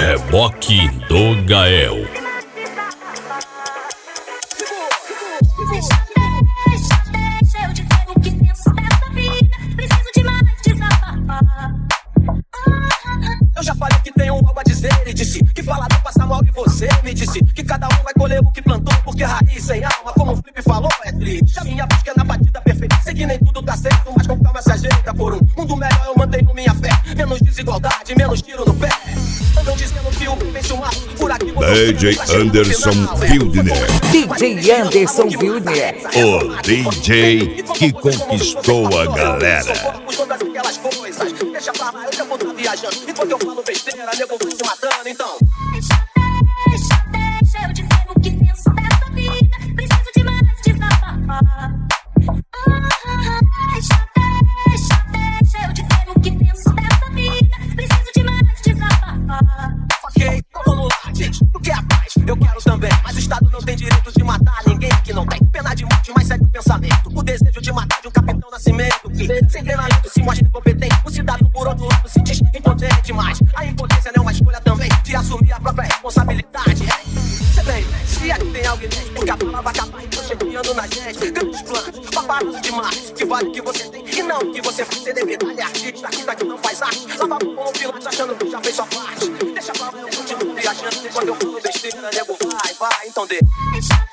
Reboque do Gael. Eu já falei que tenho algo a dizer e disse que falador passa mal e você me disse que cada um vai colher o que plantou, porque raiz sem alma, como o Flip falou, é triste. A minha busca é na batida perfeita, sei que nem tudo tá certo, mas com calma se ajeita. Por um mundo melhor eu mantenho minha fé, menos desigualdade, menos tiro no pé. Andam dizendo que o penso mal, por aqui DJ Anderson Wildner. DJ Anderson Wildner. O DJ que conquistou a galera. Aquelas coisas, deixa pra lá, eu já vou tá viajando. Enquanto eu falo besteira, nego vai se matando, então. Deixa eu dizer o que penso dessa vida. Preciso de mais desabafar. Deixa eu dizer o que penso dessa vida. Preciso de mais desabafar. Ok, então vamos lá, gente. Tu quer a paz? Eu quero também. Mas o Estado não tem direito de matar ninguém que não tem pena de morte, mas segue o pensamento. O desejo de matar de um capitão Nascimento que, sem treinamento, se mostra incompetente. O cidadão, por outro lado, se diz impotente. Mas a impotência não é uma escolha também de assumir a própria responsabilidade. Você bem, se é que tem alguém dentro, porque a bala vai acabar e tô chegando na gente. Grandes planos, paparos demais, que vale o que você tem e não o que você faz. Ser devido é artista, aqui daqui não faz arte. Lava com o piloto achando que já fez sua parte. Deixa pra lá, eu continuo viajando. Enquanto eu falo besteira, nego vai, então dê.